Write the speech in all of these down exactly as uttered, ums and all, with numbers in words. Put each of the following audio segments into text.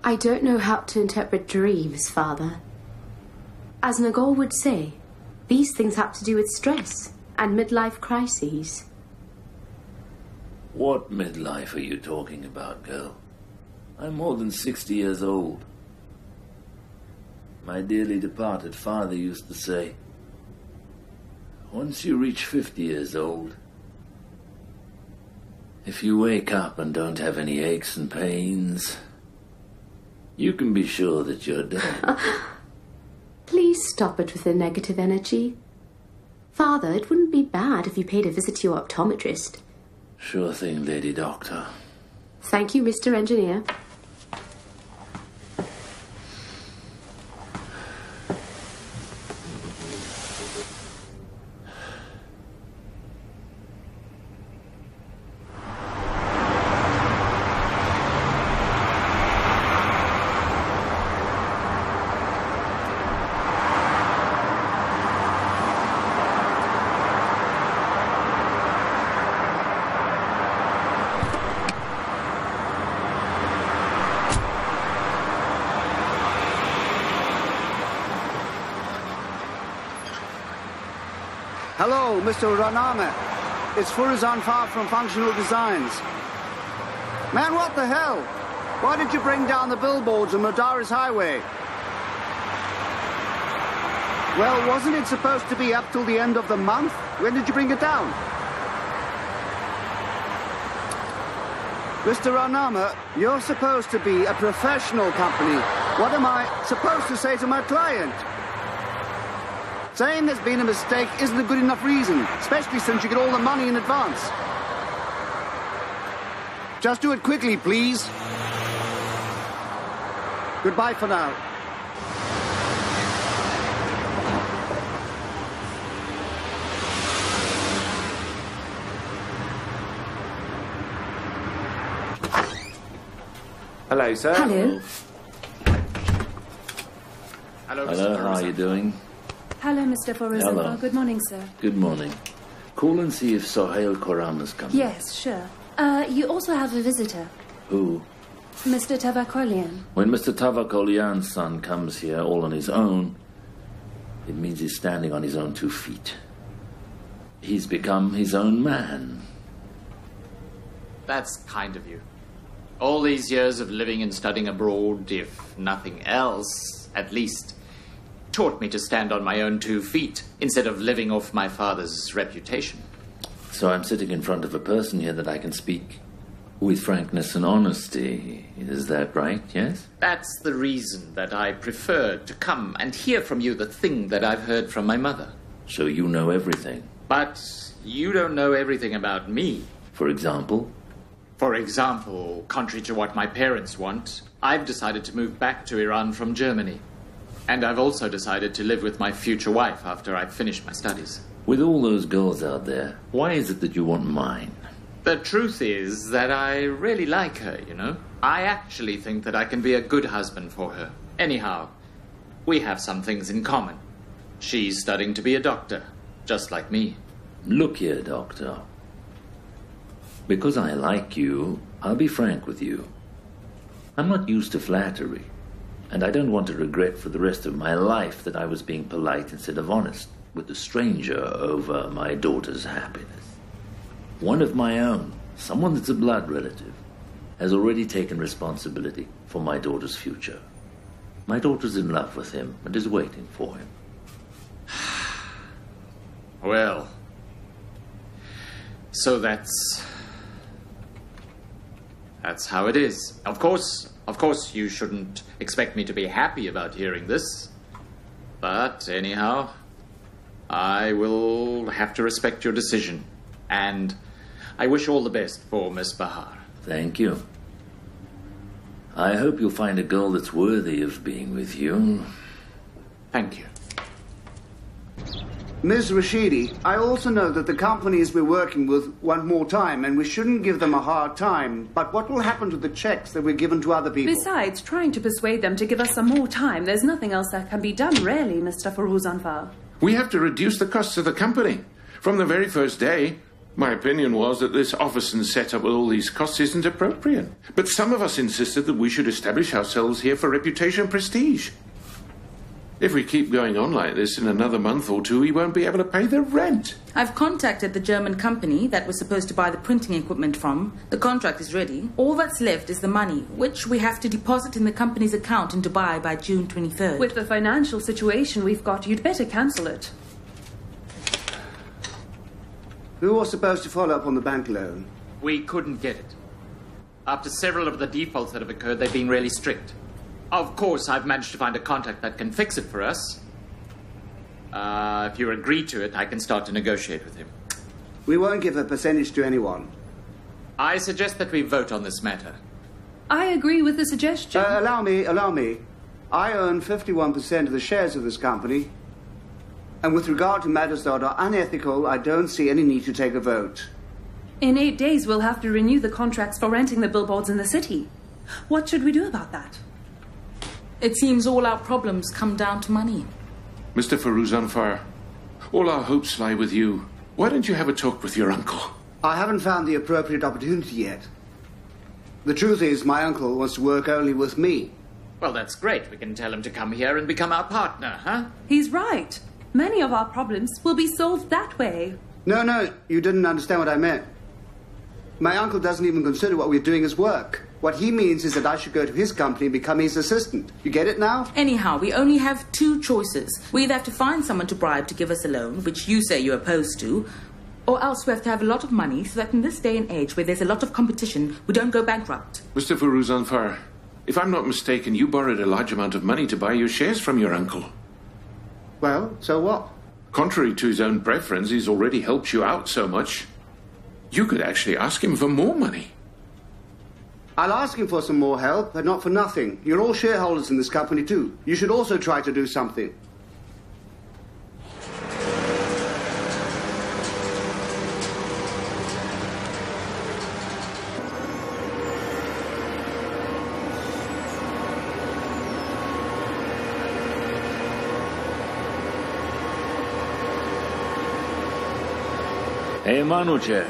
I don't know how to interpret dreams, Father. As Nagol would say, these things have to do with stress and midlife crises. What midlife are you talking about, girl? I'm more than sixty years old. My dearly departed father used to say, once you reach fifty years old, if you wake up and don't have any aches and pains, you can be sure that you're dead. Please stop it with the negative energy. Father, it wouldn't be bad if you paid a visit to your optometrist. Sure thing, Lady Doctor. Thank you, Mister Engineer. Hello, Mister Raname. It's Furazan Far from Functional Designs. Man, what the hell? Why did you bring down the billboards on Madaris Highway? Well, wasn't it supposed to be up till the end of the month? When did you bring it down? Mister Raname, you're supposed to be a professional company. What am I supposed to say to my client? Saying there's been a mistake isn't a good enough reason, especially since you get all the money in advance. Just do it quickly, please. Goodbye for now. Hello, sir. Hello. Hello, Hello, how are you doing? Hello, Mister Furazan. Hello. Good morning, sir. Good morning. Call and see if Sohail Khorram has come. Yes, sure. Uh, you also have a visitor, Who? Mister Tavakolian. When Mister Tavakolian's son comes here all on his own, it means he's standing on his own two feet. He's become his own man. That's kind of you. All these years of living and studying abroad, if nothing else, at least taught me to stand on my own two feet instead of living off my father's reputation. So I'm sitting in front of a person here that I can speak with frankness and honesty. Is that right, yes? That's the reason that I preferred to come and hear from you the thing that I've heard from my mother. So you know everything. But you don't know everything about me. For example? For example, contrary to what my parents want, I've decided to move back to Iran from Germany. And I've also decided to live with my future wife after I've finished my studies. With all those girls out there, why is it that you want mine? The truth is that I really like her, you know. I actually think that I can be a good husband for her. Anyhow, we have some things in common. She's studying to be a doctor, just like me. Look here, Doctor. Because I like you, I'll be frank with you. I'm not used to flattery. And I don't want to regret for the rest of my life that I was being polite instead of honest with a stranger over my daughter's happiness. One of my own, someone that's a blood relative, has already taken responsibility for my daughter's future. My daughter's in love with him and is waiting for him. Well, so that's... That's how it is. Of course, of course you shouldn't expect me to be happy about hearing this. But anyhow, I will have to respect your decision. And I wish all the best for Miss Bahar. Thank you. I hope you'll find a girl that's worthy of being with you. Thank you. Miz Rashidi, I also know that the companies we're working with want more time, and we shouldn't give them a hard time. But what will happen to the checks that we're given to other people? Besides, trying to persuade them to give us some more time, there's nothing else that can be done, really, Mister Furazan. We have to reduce the costs of the company. From the very first day, My opinion was that this office and setup with all these costs isn't appropriate. But some of us insisted that we should establish ourselves here for reputation and prestige. If we keep going on like this, in another month or two, we won't be able to pay the rent. I've contacted the German company that was supposed to buy the printing equipment from. The contract is ready. All that's left is the money, which we have to deposit in the company's account in Dubai by June twenty-third. With the financial situation we've got, you'd better cancel it. Who was supposed to follow up on the bank loan? We couldn't get it. After several of the defaults that have occurred, they've been really strict. Of course, I've managed to find a contact that can fix it for us. Uh, if you agree to it, I can start to negotiate with him. We won't give a percentage to anyone. I suggest that we vote on this matter. I agree with the suggestion. Uh, allow me, allow me. I own fifty-one percent of the shares of this company. And with regard to matters that are unethical, I don't see any need to take a vote. In eight days, we'll have to renew the contracts for renting the billboards in the city. What should we do about that? It seems all our problems come down to money. Mister Firuzanfar, all our hopes lie with you. Why don't you have a talk with your uncle? I haven't found the appropriate opportunity yet. The truth is, my uncle wants to work only with me. Well, that's great. We can tell him to come here and become our partner, huh? He's right. Many of our problems will be solved that way. No, no, you didn't understand what I meant. My uncle doesn't even consider what we're doing as work. What he means is that I should go to his company and become his assistant. You get it now? Anyhow, we only have two choices. We either have to find someone to bribe to give us a loan, which you say you're opposed to, or else we have to have a lot of money so that in this day and age where there's a lot of competition, we don't go bankrupt. Mister Firuzanfar, if I'm not mistaken, you borrowed a large amount of money to buy your shares from your uncle. Well, so what? Contrary to his own preference, he's already helped you out so much. You could actually ask him for more money. I'll ask him for some more help, but not for nothing. You're all shareholders in this company, too. You should also try to do something. Hey, Manuche.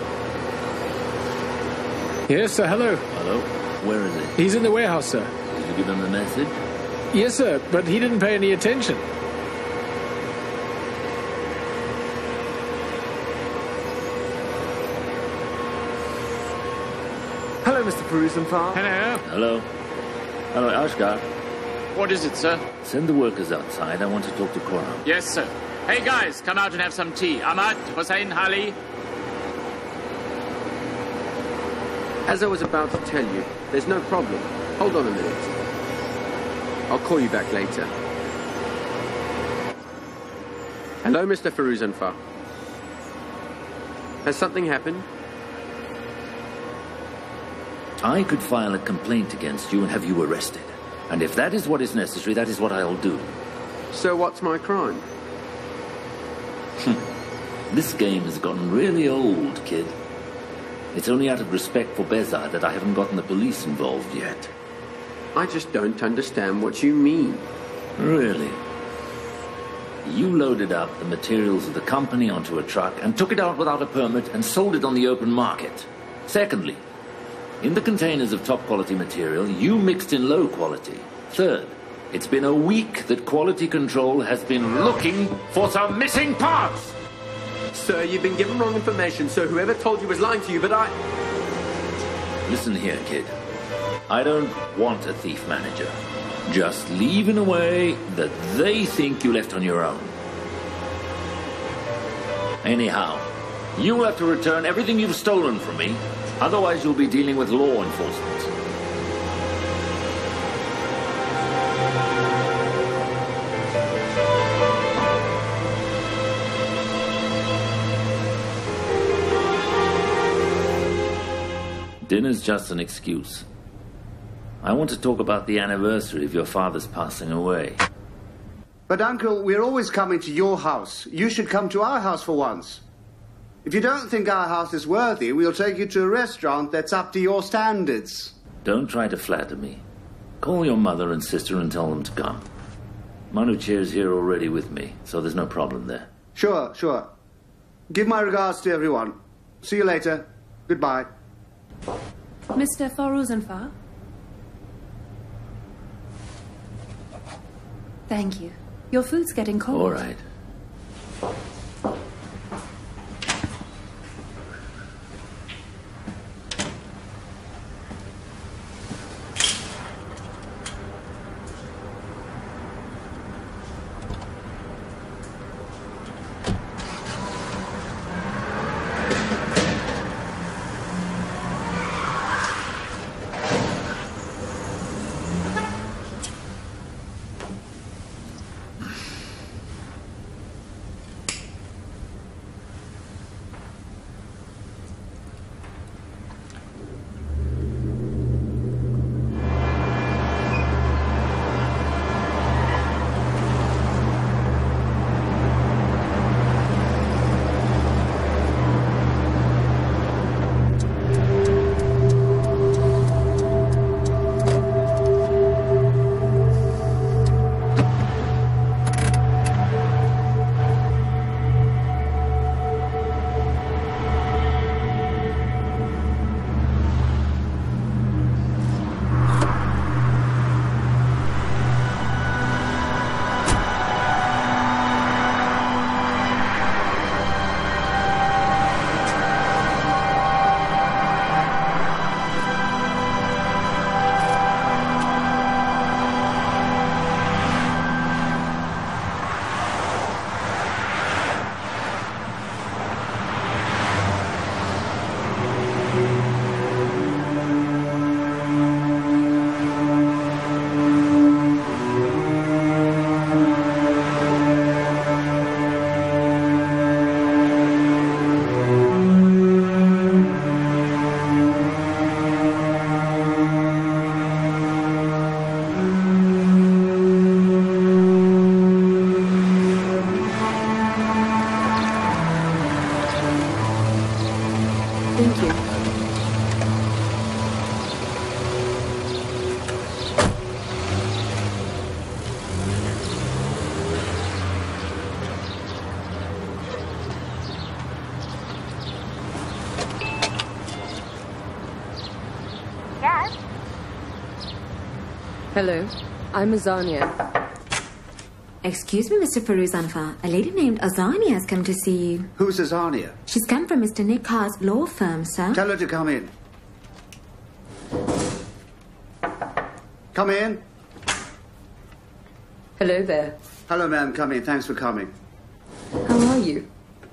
Yes, sir. Hello. Hello. Where is he? He's in the warehouse, sir. Did you give him the message? Yes, sir, but he didn't pay any attention. Hello, Mister Firuzanfar. Hello. Hello. Hello, Ashgar. What is it, sir? Send the workers outside. I want to talk to Koram. Yes, sir. Hey, guys, come out and have some tea. Ahmad, Hussein, Ali. As I was about to tell you, there's no problem. Hold on a minute. I'll call you back later. Hello, Mister Firuzanfar. Has something happened? I could file a complaint against you and have you arrested. And if that is what is necessary, that is what I'll do. So what's my crime? This game has gotten really old, kid. It's only out of respect for Bezar that I haven't gotten the police involved yet. I just don't understand what you mean. Really? You loaded up the materials of the company onto a truck and took it out without a permit and sold it on the open market. Secondly, in the containers of top-quality material, you mixed in low quality. Third, it's been a week that quality control has been looking for some missing parts! Sir, you've been given wrong information, so whoever told you was lying to you, but I... Listen here, kid. I don't want a thief manager. Just leave in a way that they think you left on your own. Anyhow, you will have to return everything you've stolen from me. Otherwise, you'll be dealing with law enforcement. Dinner's just an excuse. I want to talk about the anniversary of your father's passing away. But, Uncle, we're always coming to your house. You should come to our house for once. If you don't think our house is worthy, we'll take you to a restaurant that's up to your standards. Don't try to flatter me. Call your mother and sister and tell them to come. Manuche's here already with me, so there's no problem there. Sure, sure. Give my regards to everyone. See you later. Goodbye. Mister Farouzenfar? Thank you. Your food's getting cold. All right. Thank you. Yes? Hello, I'm Azania. Excuse me, Mister Farouzanfar. A lady named Azania has come to see you. Who's Azania? She's come from Mister Nick Carr's law firm, sir. Tell her to come in. Come in. Hello there. Hello, ma'am. Come in. Thanks for coming. How are you?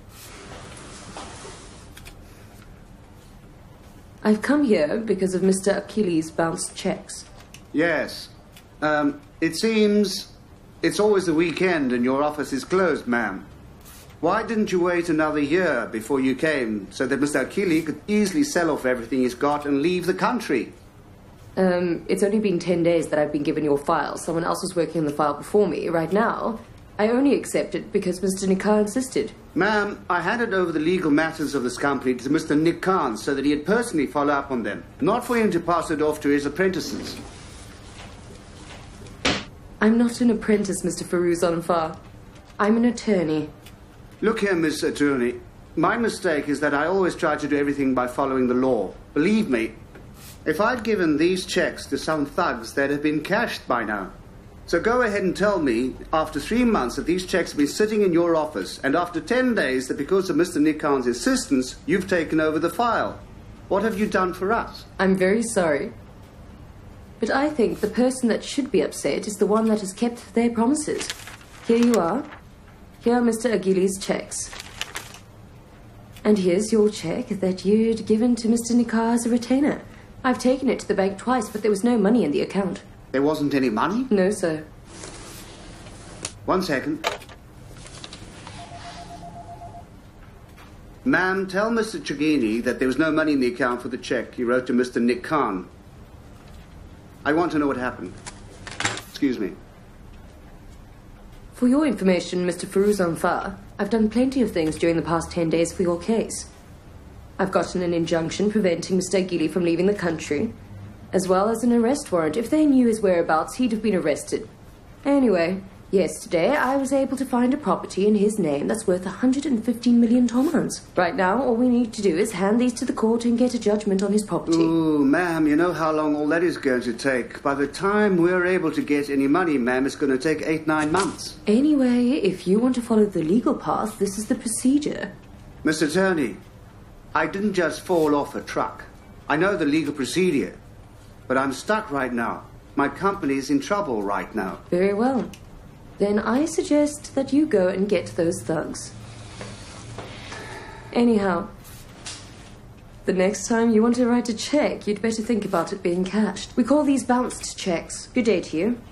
I've come here because of Mister Achilles' bounced checks. Yes. Um, it seems it's always the weekend and your office is closed, ma'am. Why didn't you wait another year before you came so that Mister Achilles could easily sell off everything he's got and leave the country? Um, it's only been ten days that I've been given your file. Someone else was working on the file before me. Right now, I only accept it because Mister Nikar insisted. Ma'am, I handed over the legal matters of this company to Mister Nick Khan so that he'd personally follow up on them, not for him to pass it off to his apprentices. I'm not an apprentice, Mister Farouzanfar. I'm an attorney. Look here, Miss Attorney. My mistake is that I always try to do everything by following the law. Believe me, if I'd given these checks to some thugs, they'd have been cashed by now. So go ahead and tell me, after three months, that these checks have been sitting in your office, and after ten days, that because of Mister Nick Khan's insistence, you've taken over the file. What have you done for us? I'm very sorry. But I think the person that should be upset is the one that has kept their promises. Here you are. Here are Mister Achilles' checks. And here's your check that you'd given to Mister Nikar as a retainer. I've taken it to the bank twice, but there was no money in the account. There wasn't any money? No, sir. One second. Ma'am, tell Mister Chagini that there was no money in the account for the check he wrote to Mister Nick Khan. I want to know what happened. Excuse me. For your information, Mister Farouzanfar, I've done plenty of things during the past ten days for your case. I've gotten an injunction preventing Mister Aguili from leaving the country, as well as an arrest warrant. If they knew his whereabouts, he'd have been arrested. Anyway, Yesterday, I was able to find a property in his name that's worth one hundred fifteen million tomans. Right now, all we need to do is hand these to the court and get a judgment on his property. Ooh, ma'am, you know how long all that is going to take. By the time we're able to get any money, ma'am, it's going to take eight, nine months. Anyway, if you want to follow the legal path, this is the procedure. Mister Attorney, I didn't just fall off a truck. I know the legal procedure, but I'm stuck right now. My company is in trouble right now. Very well. Then I suggest that you go and get those thugs. Anyhow, the next time you want to write a check, you'd better think about it being cashed. We call these bounced checks. Good day to you.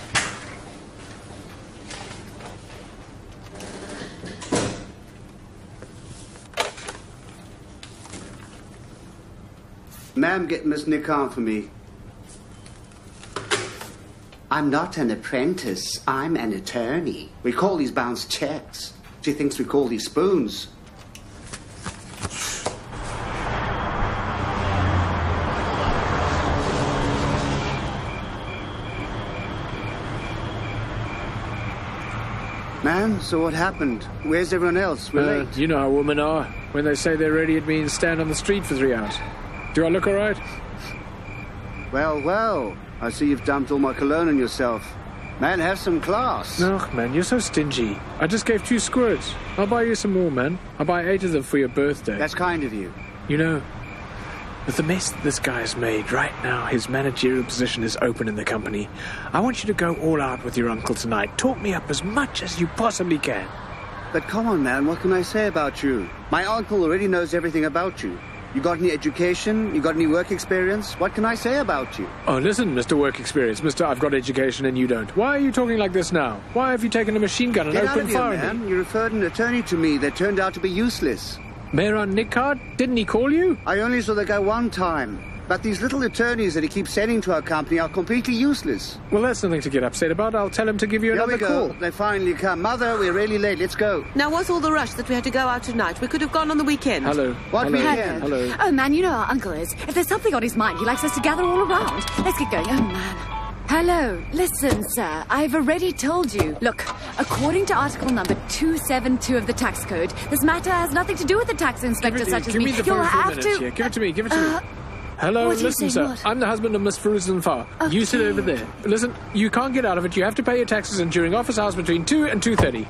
Ma'am, get Miss Nikan for me. I'm not an apprentice. I'm an attorney. We call these bounced checks. She thinks we call these spoons. Ma'am, so what happened? Where's everyone else? We're Uh, late. you know how women are. When they say they're ready, it means stand on the street for three hours. Do I look all right? Well, well. I see you've dumped all my cologne on yourself. Man, have some class. No, man, you're so stingy. I just gave two squirts. I'll buy you some more, man. I'll buy eight of them for your birthday. That's kind of you. You know, with the mess that this guy has made, right now his managerial position is open in the company. I want you to go all out with your uncle tonight. Talk me up as much as you possibly can. But come on, man, what can I say about you? My uncle already knows everything about you. You got any education? You got any work experience? What can I say about you? Oh, listen, Mister Work Experience. Mister I've got education and you don't. Why are you talking like this now? Why have you taken a machine gun and Get out opened of here, fire at me? man. You referred an attorney to me that turned out to be useless. Mehran Nikhard? Didn't he call you? I only saw the guy one time. But these little attorneys that he keeps sending to our company are completely useless. Well, that's nothing to get upset about. I'll tell him to give you Here another we go. call. They finally come. Mother, we're really late. Let's go. Now, what's all the rush that we had to go out tonight? We could have gone on the weekend. Hello. What Hello. weekend? Hello. Oh, man, you know how Uncle is. If there's something on his mind, he likes us to gather all around. Let's get going. Oh, man. Hello. Listen, sir. I've already told you. Look, according to article number two seventy-two of the tax code, this matter has nothing to do with the tax inspector Give, it, such as give me. me the You'll phone for a have minute to... here. Give it to me. Give it to Uh, me. Hello, what are you listen, saying, sir. what? I'm the husband of Miss Feruzan Far. You sit over there. Listen, you can't get out of it. You have to pay your taxes and during office hours between two and two thirty.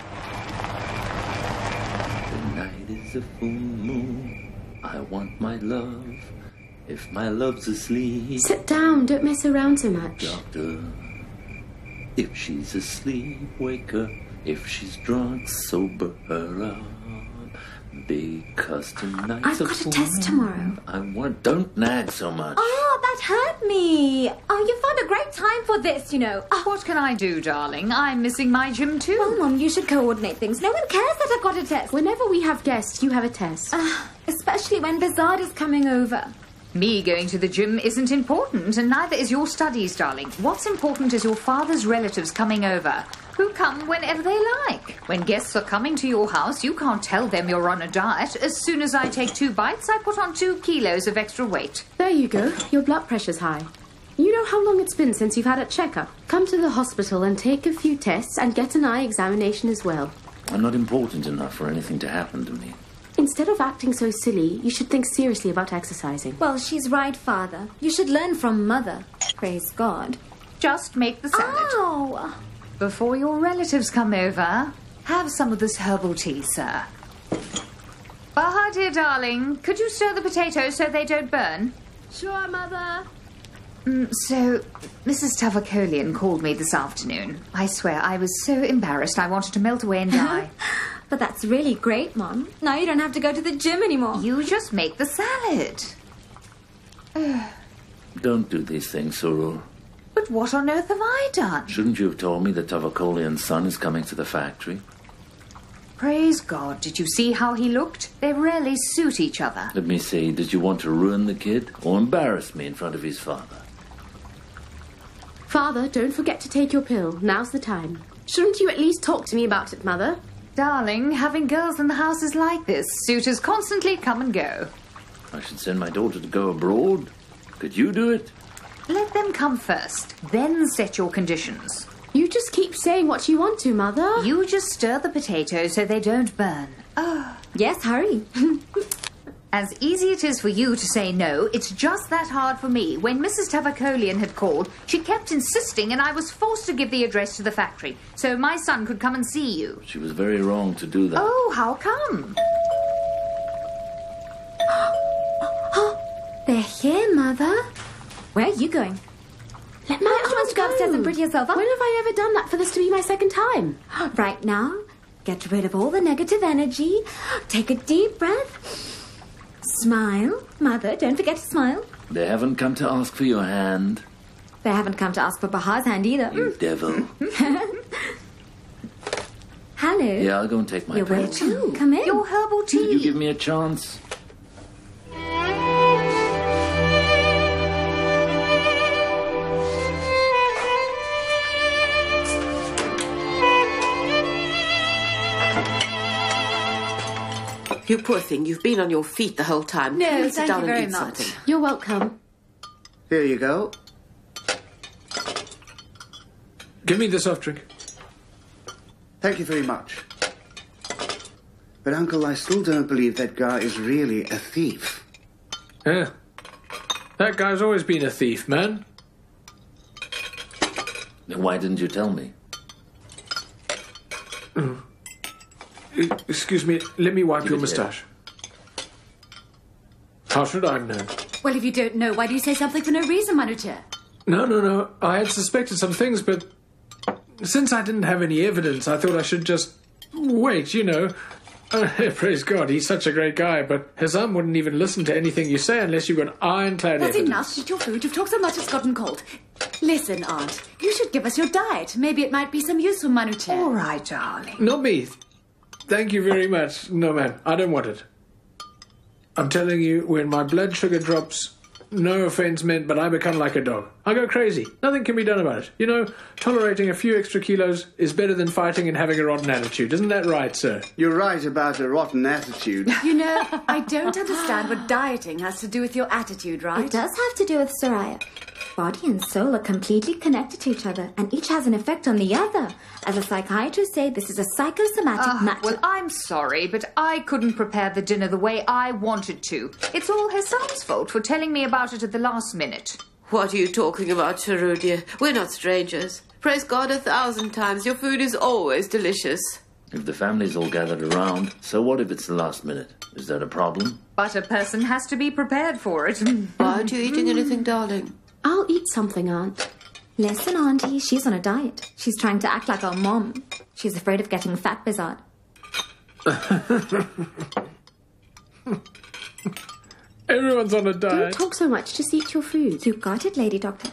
The night is a full moon. I want my love. If my love's asleep, Sit down, don't mess around so much. doctor. If she's asleep, wake her. If she's drunk, sober her up. Because tonight's I've a got a full test moon. tomorrow. I want. Don't nag so much. Oh, that hurt me. Oh, you found a great time for this, you know. Oh, What can I do, darling? I'm missing my gym too. well, Mum, you should coordinate things. No one cares that I've got a test. Whenever we have guests, you have a test. Uh, especially when Bizarre is coming over. Me going to the gym isn't important, and neither is your studies, darling. What's important is your father's relatives coming over, who come whenever they like. When guests are coming to your house, you can't tell them you're on a diet. As soon as I take two bites, I put on two kilos of extra weight. There you go. Your blood pressure's high. You know how long it's been since you've had a checkup. Come to the hospital and take a few tests and get an eye examination as well. I'm not important enough for anything to happen to me. Instead of acting so silly, you should think seriously about exercising. Well, she's right, Father. You should learn from Mother. Praise God. Just make the salad. Oh! Before your relatives come over, have some of this herbal tea, sir. Baha, dear darling, could you stir the potatoes so they don't burn? Sure, Mother. Mm, so, Missus Tavakolian called me this afternoon. I swear, I was so embarrassed I wanted to melt away and die. But that's really great, Mum. Now you don't have to go to the gym anymore. You just make the salad. Don't do these things, Soror. But what on earth have I done? Shouldn't you have told me that Tavakolian's son is coming to the factory? Praise God, did you see how he looked? They rarely suit each other. Let me see, did you want to ruin the kid or embarrass me in front of his father? Father, don't forget to take your pill. Now's the time. Shouldn't you at least talk to me about it, Mother? Darling, having girls in the house is like this. Suitors constantly come and go. I should send my daughter to go abroad. Could you do it? Let them come first, then set your conditions. You You just keep saying what you want to, Mother. You just stir the potatoes so they don't burn. Oh, yes, hurry. As easy it is for you to say no, it's just that hard for me. When Missus Tavakolian had called, she kept insisting, and I was forced to give the address to the factory so my son could come and see you. She was very wrong to do that. Oh, how come? They're here, Mother. Where are you going? Let my my aunt wants to go aunt upstairs go. and pretty herself up. When have I ever done that for this to be my second time? Right now, get rid of all the negative energy. Take a deep breath. Smile. Mother, don't forget to smile. They haven't come to ask for your hand. They haven't come to ask for Bahar's hand either. You devil. Hello. Yeah, I'll go and take my You're pills. welcome. Come in. Your herbal tea. You give me a chance. You poor thing, you've been on your feet the whole time. No, Come and sit thank down you and very eat much. something. You're welcome. Here you go. Give me the soft drink. Thank you very much. But, Uncle, I still don't believe that guy is really a thief. Yeah. That guy's always been a thief, man. Then why didn't you tell me? Mm. Excuse me, let me wipe Give your it here. moustache. How should I know? Well, if you don't know, why do you say something for no reason, Manucher? No, no, no. I had suspected some things, but since I didn't have any evidence, I thought I should just wait, you know. Uh, praise God, he's such a great guy, but Hazam wouldn't even listen to anything you say unless you've got ironclad That's evidence. enough. Eat your food. You've talked so much it's gotten cold. Listen, Aunt, you should give us your diet. Maybe it might be some use for Manucher. All right, darling. Not me. Thank you very much. No, man, I don't want it. I'm telling you, when my blood sugar drops, no offense meant, but I become like a dog. I go crazy. Nothing can be done about it. You know, tolerating a few extra kilos is better than fighting and having a rotten attitude. Isn't that right, sir? You're right about a rotten attitude. You know, I don't understand what dieting has to do with your attitude, right? It does have to do with Soraya. Body and soul are completely connected to each other, and each has an effect on the other. As a psychiatrist say, this is a psychosomatic Ah, matter. well, I'm sorry, but I couldn't prepare the dinner the way I wanted to. It's all Hassan's fault for telling me about it at the last minute. What are you talking about, Sharu, dear? We're not strangers. Praise God a thousand times. Your food is always delicious. If the family's all gathered around, so what if it's the last minute? Is that a problem? But a person has to be prepared for it. Aren't you eating anything, darling? I'll eat something, Aunt. Listen, Auntie, she's on a diet. She's trying to act like our mom. She's afraid of getting fat, Bizarre. Everyone's on a Don't diet. talk so much. Just eat your food. You got it, Lady Doctor.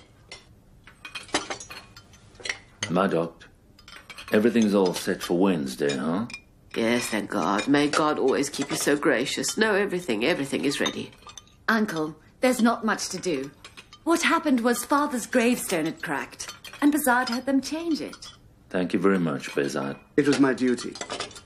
My doctor. Everything's all set for Wednesday, huh? Yes, thank God. May God always keep you so gracious. No, everything, everything is ready. Uncle, there's not much to do. What happened was Father's gravestone had cracked, and Bazard had them change it. Thank you very much, Bezat. It was my duty.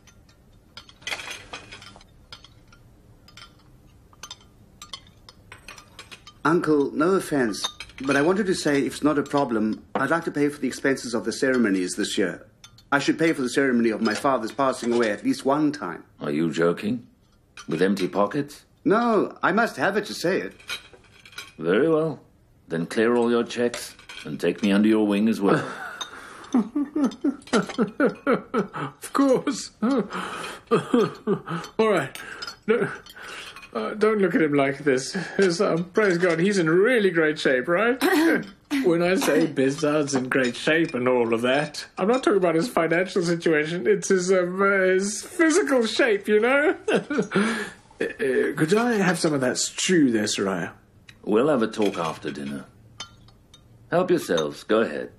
Uncle, no offense, but I wanted to say if it's not a problem, I'd like to pay for the expenses of the ceremonies this year. I should pay for the ceremony of my father's passing away at least one time. Are you joking? With empty pockets? No, I must have it to say it. Very well. Then clear all your checks and take me under your wing as well. Of course. All right. No, uh, don't look at him like this. His, um, praise God, he's in really great shape, right? When I say Bizard's in great shape and all of that, I'm not talking about his financial situation. It's his, um, uh, his physical shape, you know? uh, could I have some of that stew there, Soraya? We'll have a talk after dinner. Help yourselves. Go ahead.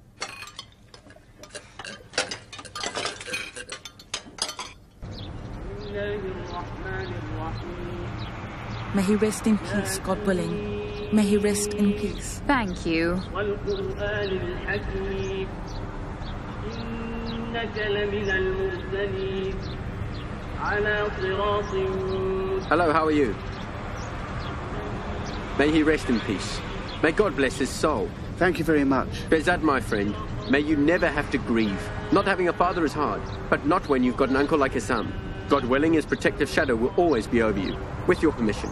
May he rest in peace, God willing. May he rest in peace. Thank you. Hello, how are you? May he rest in peace. May God bless his soul. Thank you very much. Bezad, my friend, May you never have to grieve. Not having a father is hard, but not when you've got an uncle like Hassan. God willing, his protective shadow will always be over you. With your permission.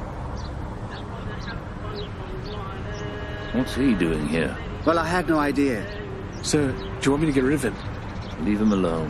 What's he doing here? Well, I had no idea. Sir, do you want me to get rid of him? Leave him alone.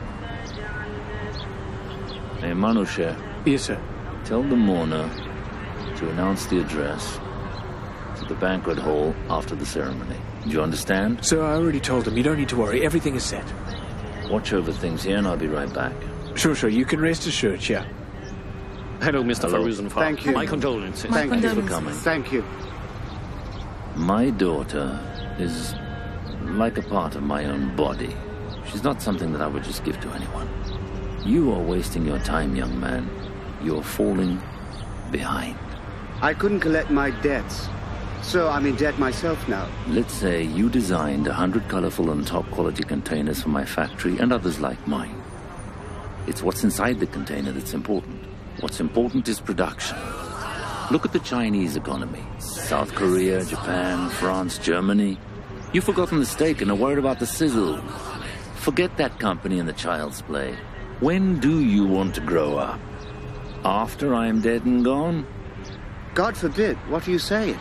Hey, Manushe. Yes, sir. Tell the mourner to announce the address to the banquet hall after the ceremony. Do you understand? Sir, I already told him. You don't need to worry. Everything is set. Watch over things here and I'll be right back. Sure, sure. You can rest assured, yeah. Hello, Mister Faruzenfar. Thank you. My condolences. Thank Thank you you for coming. Thank you. My daughter is like a part of my own body. She's not something that I would just give to anyone. You are wasting your time, young man. You're falling behind. I couldn't collect my debts, so I'm in debt myself now. Let's say you designed a hundred colorful and top-quality containers for my factory and others like mine. It's what's inside the container that's important. What's important is production. Look at the Chinese economy. South Korea, Japan, France, Germany. You've forgotten the steak and are worried about the sizzle. Forget that company and the child's play. When do you want to grow up? After I am dead and gone? God forbid. What are you saying?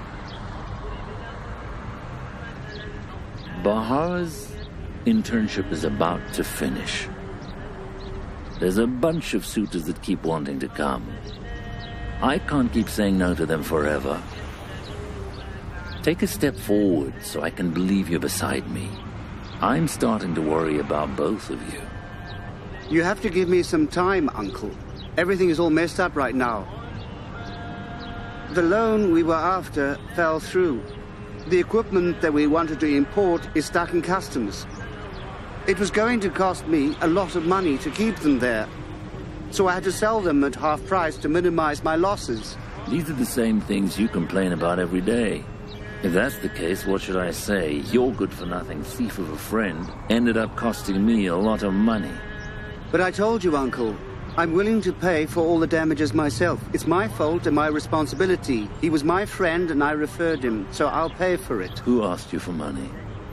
Bahar's internship is about to finish. There's a bunch of suitors that keep wanting to come. I can't keep saying no to them forever. Take a step forward so I can believe you're beside me. I'm starting to worry about both of you. You have to give me some time, Uncle. Everything is all messed up right now. The loan we were after fell through. The equipment that we wanted to import is stuck in customs. It was going to cost me a lot of money to keep them there. So I had to sell them at half price to minimize my losses. These are the same things you complain about every day. If that's the case, what should I say? Your good-for-nothing thief of a friend ended up costing me a lot of money. But I told you, Uncle, I'm willing to pay for all the damages myself. It's my fault and my responsibility. He was my friend and I referred him, so I'll pay for it. Who asked you for money?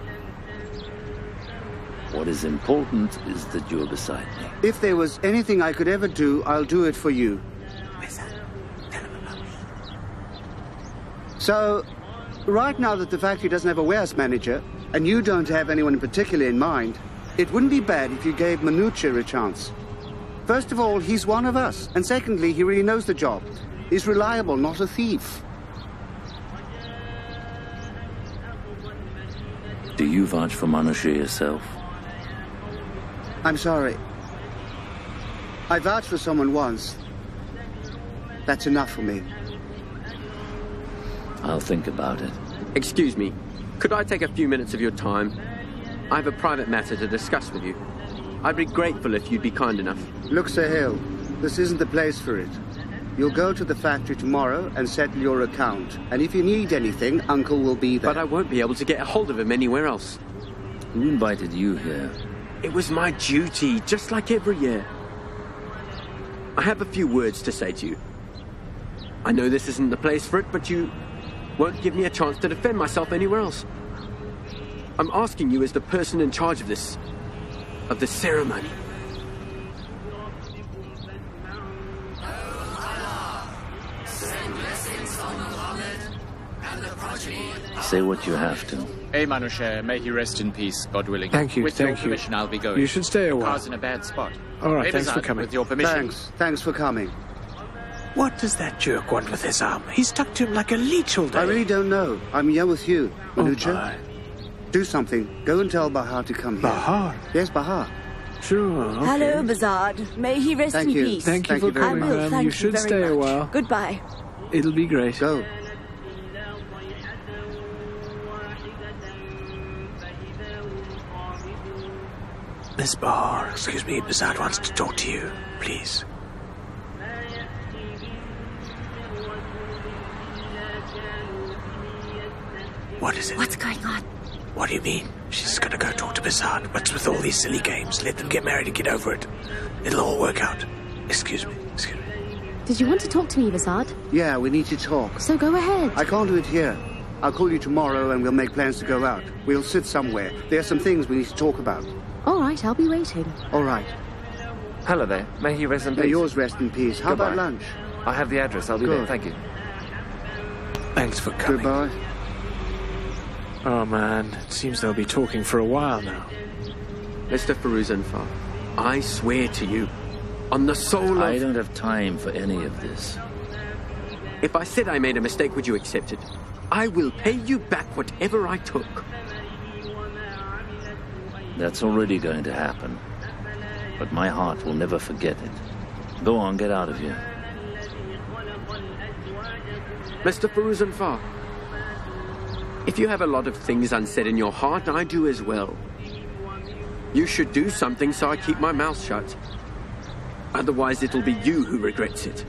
What is important is that you're beside me. If there was anything I could ever do, I'll do it for you. So, right now that the factory doesn't have a warehouse manager, and you don't have anyone in particular in mind, it wouldn't be bad if you gave Manucha a chance. First of all, he's one of us, and secondly, he really knows the job. He's reliable, not a thief. Do you vouch for Manushe yourself? I'm sorry. I vouched for someone once. That's enough for me. I'll think about it. Excuse me. Could I take a few minutes of your time? I have a private matter to discuss with you. I'd be grateful if you'd be kind enough. Look, Sahil, this isn't the place for it. You'll go to the factory tomorrow and settle your account. And if you need anything, Uncle will be there. But I won't be able to get a hold of him anywhere else. Who invited you here? It was my duty, just like every year. I have a few words to say to you. I know this isn't the place for it, but you won't give me a chance to defend myself anywhere else. I'm asking you as the person in charge of this, of the ceremony. Say what you have to. Hey, Manushe, may he rest in peace, God willing. Thank you, With thank your you. permission, I'll be going. You should stay a while. Car's in a bad spot. All right, Hey, thanks for Bazad, coming. With your permission. Thanks. Thanks for coming. What does that jerk want with his arm? He's stuck to him like a leech all day. I really don't know. I'm here with you, Manucha. Oh, my. Do something. Go and tell Bahar to come here. Bahar? Yes, Bahar. Sure, okay. Hello, Bazad. May he rest Thank in you. peace. Thank you Thank for you very coming, much. I will, ma'am. thank You you should very stay a much. while. Goodbye. It'll be great. Go. Miss Bahar, excuse me, Bazad wants to talk to you, please. What is it? What's going on? What do you mean? She's gonna go talk to Bazad. What's with all these silly games? Let them get married and get over it. It'll all work out. Excuse me, excuse me. Did you want to talk to me, Bazad? Yeah, we need to talk. So go ahead. I can't do it here. I'll call you tomorrow and we'll make plans to go out. We'll sit somewhere. There are some things we need to talk about. All right, I'll be waiting. All right. Hello there. May he rest in May peace. yours rest in peace. How Goodbye. about lunch? I have the address. I'll be Good. there. Thank you. Thanks for coming. Goodbye. Oh man, it seems they'll be talking for a while now. Mister Feruzanfar, I swear to you, on the soul of... I don't have time for any of this. If I said I made a mistake, would you accept it? I will pay you back whatever I took. That's already going to happen. But my heart will never forget it. Go on, get out of here. Mister Feruzanfar, if you have a lot of things unsaid in your heart, I do as well. You should do something so I keep my mouth shut. Otherwise, it'll be you who regrets it.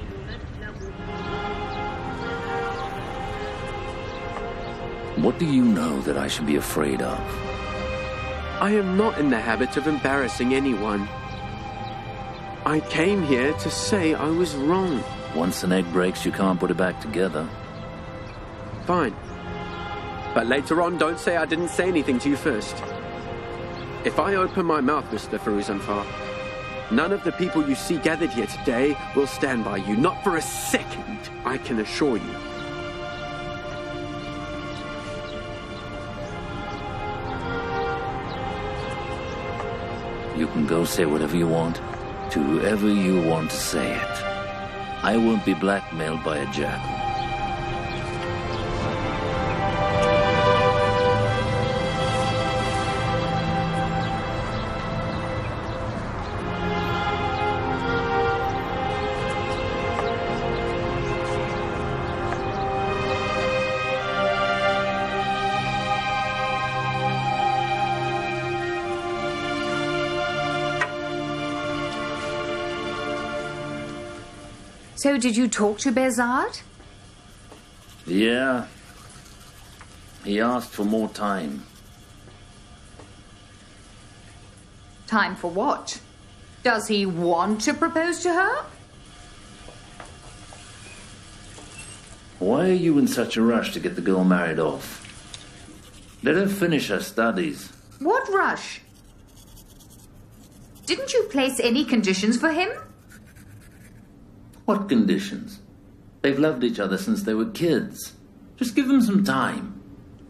What do you know that I should be afraid of? I am not in the habit of embarrassing anyone. I came here to say I was wrong. Once an egg breaks, you can't put it back together. Fine. But later on, don't say I didn't say anything to you first. If I open my mouth, Mister Feruzanfar, none of the people you see gathered here today will stand by you. Not for a second, I can assure you. You can go say whatever you want, to whoever you want to say it. I won't be blackmailed by a jackal. So did you talk to Behzad? Yeah. He asked for more time. Time for what? Does he want to propose to her? Why are you in such a rush to get the girl married off? Let her finish her studies. What rush? Didn't you place any conditions for him? What conditions? They've loved each other since they were kids. Just give them some time.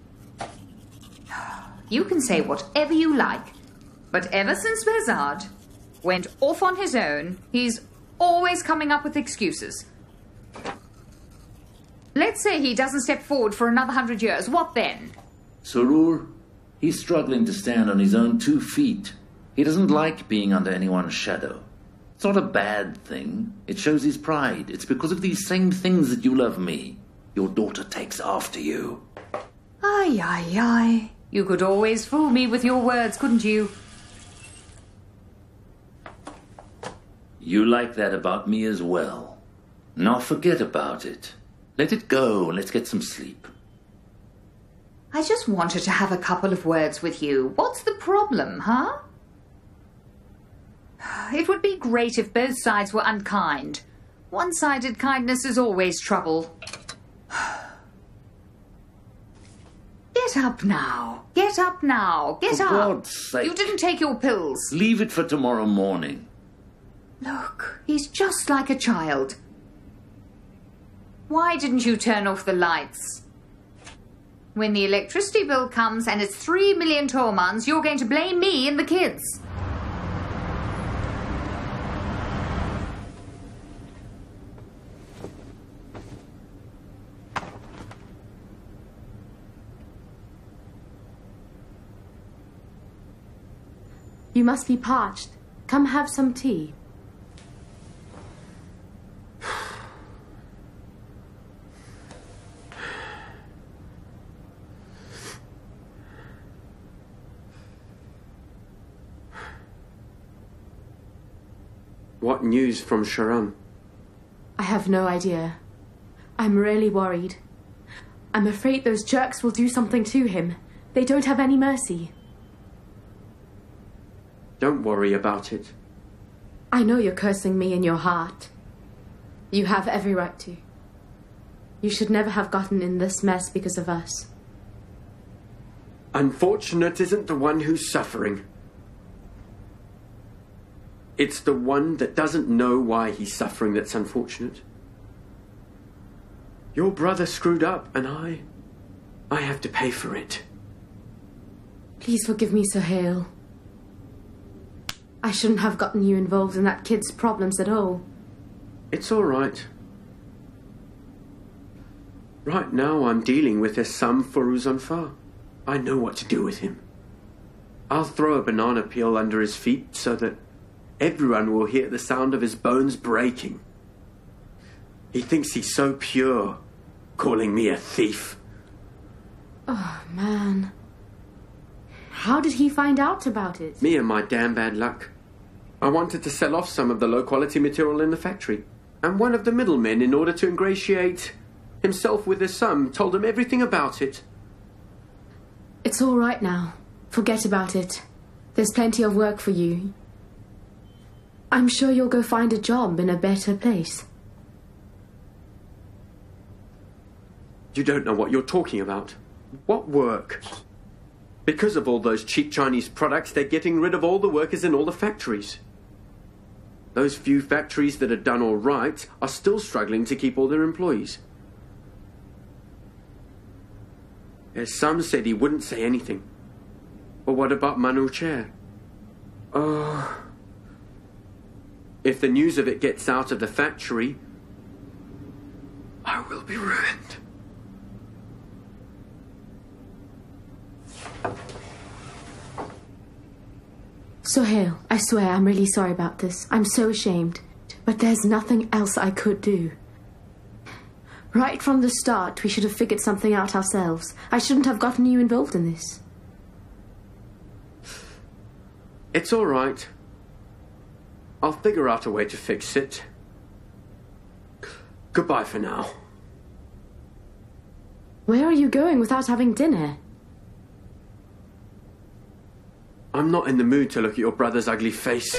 You can say whatever you like, but ever since Behzad went off on his own, he's always coming up with excuses. Let's say he doesn't step forward for another hundred years. What then? Surur, he's struggling to stand on his own two feet. He doesn't like being under anyone's shadow. It's not a bad thing. It shows his pride. It's because of these same things that you love me. Your daughter takes after you. Ay, ay, ay. You could always fool me with your words, couldn't you? You like that about me as well. Now forget about it. Let it go and let's get some sleep. I just wanted to have a couple of words with you. What's the problem, huh? It would be great if both sides were unkind. One-sided kindness is always trouble. Get up now. Get up now. Get For up. God's sake. You didn't take your pills. Leave it for tomorrow morning. Look, he's just like a child. Why didn't you turn off the lights? When the electricity bill comes and it's three million Tormans, you're going to blame me and the kids. You must be parched. Come have some tea. What news from Sharam? I have no idea. I'm really worried. I'm afraid those jerks will do something to him. They don't have any mercy. Don't worry about it. I know you're cursing me in your heart. You have every right to. You should never have gotten in this mess because of us. Unfortunate isn't the one who's suffering. It's the one that doesn't know why he's suffering that's unfortunate. Your brother screwed up, and I... I have to pay for it. Please forgive me, Sohail. I shouldn't have gotten you involved in that kid's problems at all. It's all right. Right now I'm dealing with his son, Furuzanfar. I know what to do with him. I'll throw a banana peel under his feet so that everyone will hear the sound of his bones breaking. He thinks he's so pure, calling me a thief. Oh, man. How did he find out about it? Me and my damn bad luck. I wanted to sell off some of the low-quality material in the factory, and one of the middlemen, in order to ingratiate himself with his son, told him everything about it. It's all right now. Forget about it. There's plenty of work for you. I'm sure you'll go find a job in a better place. You don't know what you're talking about. What work? Because of all those cheap Chinese products, they're getting rid of all the workers in all the factories. Those few factories that are done all right are still struggling to keep all their employees. As some said he wouldn't say anything. But what about Manu Chair? Oh... If the news of it gets out of the factory, I will be ruined. Sohail, I swear I'm really sorry about this. I'm so ashamed. But there's nothing else I could do. Right from the start, we should have figured something out ourselves. I shouldn't have gotten you involved in this. It's all right. I'll figure out a way to fix it. Goodbye for now. Where are you going without having dinner? I'm not in the mood to look at your brother's ugly face.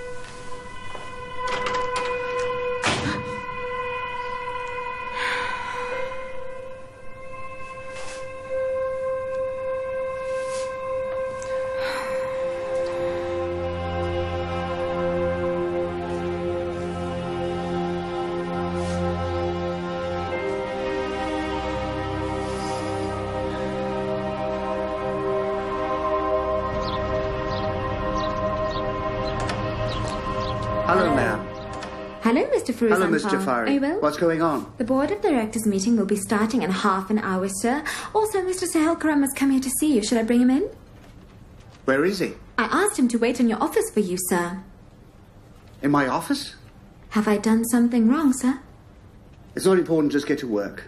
Hello, ma'am. Hello, Mister Furuzanfar. Hello, Mister Fari. Are you well? What's going on? The Board of Directors meeting will be starting in half an hour, sir. Also, Mister Sohail Karam has come here to see you. Should I bring him in? Where is he? I asked him to wait in your office for you, sir. In my office? Have I done something wrong, sir? It's not important, just get to work.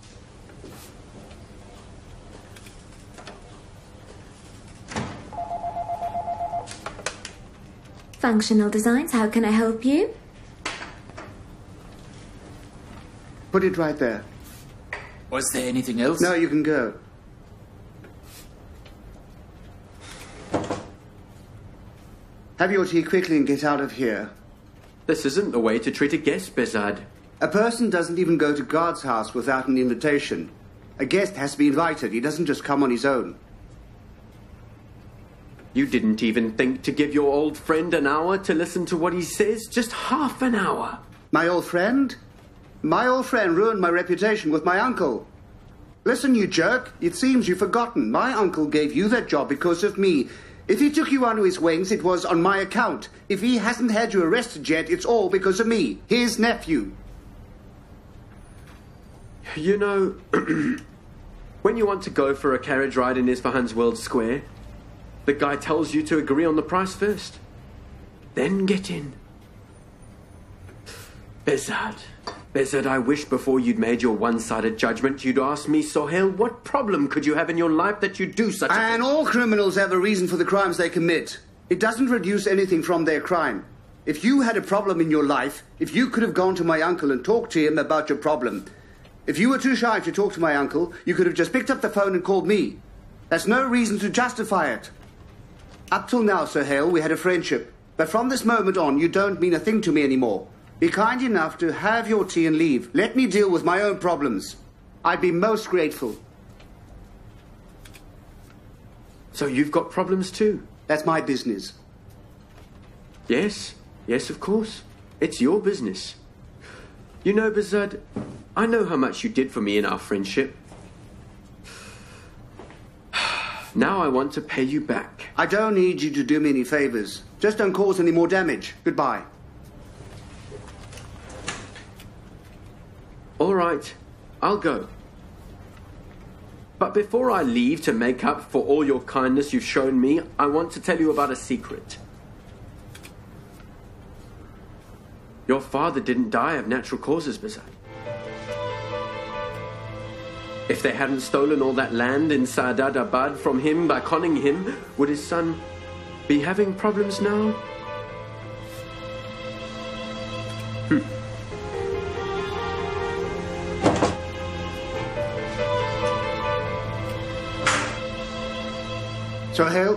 Functional Designs, how can I help you? Put it right there. Was there anything else? No, you can go. Have your tea quickly and get out of here. This isn't the way to treat a guest, Bezad. A person doesn't even go to God's house without an invitation. A guest has to be invited. He doesn't just come on his own. You didn't even think to give your old friend an hour to listen to what he says? Just half an hour. My old friend? My old friend ruined my reputation with my uncle. Listen, you jerk. It seems you've forgotten. My uncle gave you that job because of me. If he took you under his wings, it was on my account. If he hasn't had you arrested yet, it's all because of me, his nephew. You know, when you want to go for a carriage ride in Isfahan's World Square, the guy tells you to agree on the price first. Then get in. Bezad, Bezad, I wish before you'd made your one-sided judgment, you'd asked me, Sohail, what problem could you have in your life that you do such a thing? And all criminals have a reason for the crimes they commit. It doesn't reduce anything from their crime. If you had a problem in your life, if you could have gone to my uncle and talked to him about your problem, if you were too shy to talk to my uncle, you could have just picked up the phone and called me. That's no reason to justify it. Up till now, Sohail, we had a friendship. But from this moment on, you don't mean a thing to me anymore. Be kind enough to have your tea and leave. Let me deal with my own problems. I'd be most grateful. So you've got problems too? That's my business. Yes, yes, of course. It's your business. You know, Bizud, I know how much you did for me in our friendship. Now I want to pay you back. I don't need you to do me any favors. Just don't cause any more damage. Goodbye. All right, I'll go. But before I leave to make up for all your kindness you've shown me, I want to tell you about a secret. Your father didn't die of natural causes, Bizud. If they hadn't stolen all that land in Saadabad from him by conning him, would his son be having problems now? Hmm. Sohail?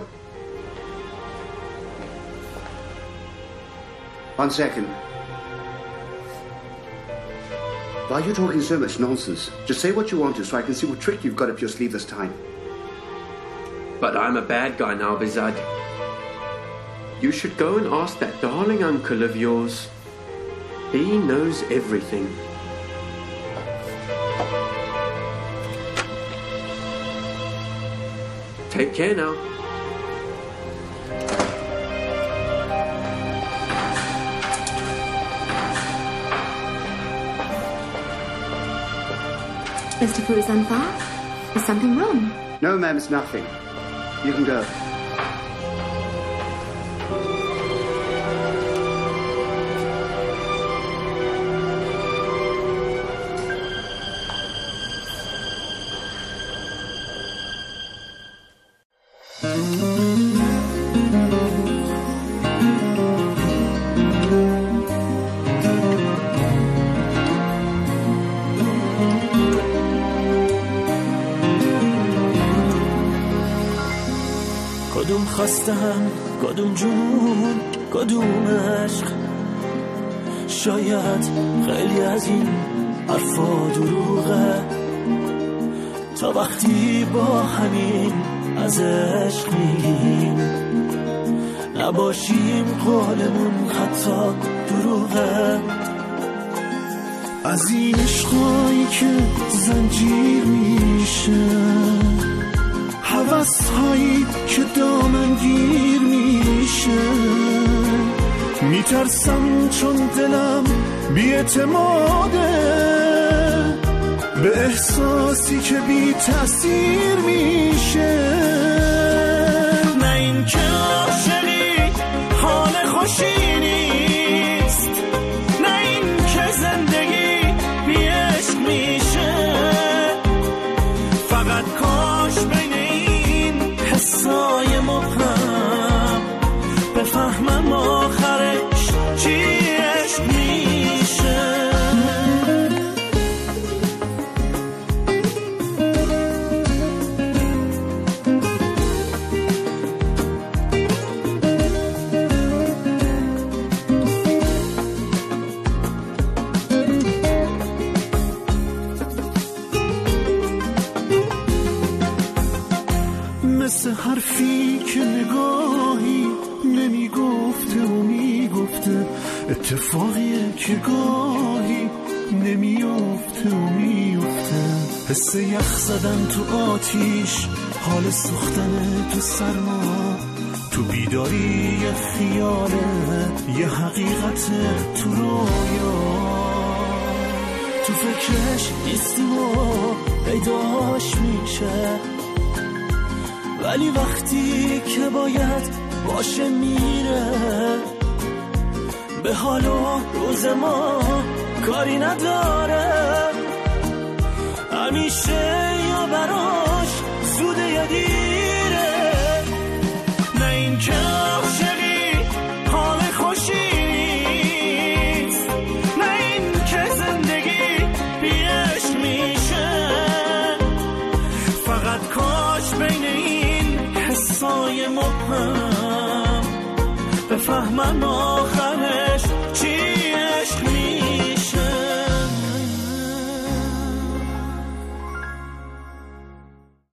One second. Why are you talking so much nonsense? Just say what you want to so I can see what trick you've got up your sleeve this time. But I'm a bad guy now, Bizud. You should go and ask that darling uncle of yours. He knows everything. Take care now. Mister Furuzanfar, is something wrong? No, ma'am, it's nothing. You can go. کدوم خواستم کدوم جنون کدوم عشق شاید خیلی از این حرفا دروغه تا وقتی با همین از عشق میگیم نباشیم قولمون حتی دروغه از این عشقایی که زنجیر میشه حوث هایی که دامنگیر میشه میترسم چون دلم بی‌اعتماده به احساسی که بی تأثیر میشه نه این که عاشقی حال خوشی نیست نه این که زندگی بی عشق میشه فقط کاش بین حسای مبهم بفهمم آخرش چی عشق میشه مثل حرفی که نگاهی نمیگفته و میگفته اتفاقیه که گاهی نمیفته و میفته حس یخ زدن تو آتیش حال سوختن تو سرما تو بیداری یه خیاله یه حقیقت تو رویا تو فکرش نیستیم و پیداش میشه ولی وقتی که باید باشه میره به حال و روز ما کاری نداره همیشه یا براش زوده یا دیره نه این که عاشقی حال خوشی نیست نه این که زندگی بی عشق میشه فقط کاش بین این حسای مبهم بفهمم آخره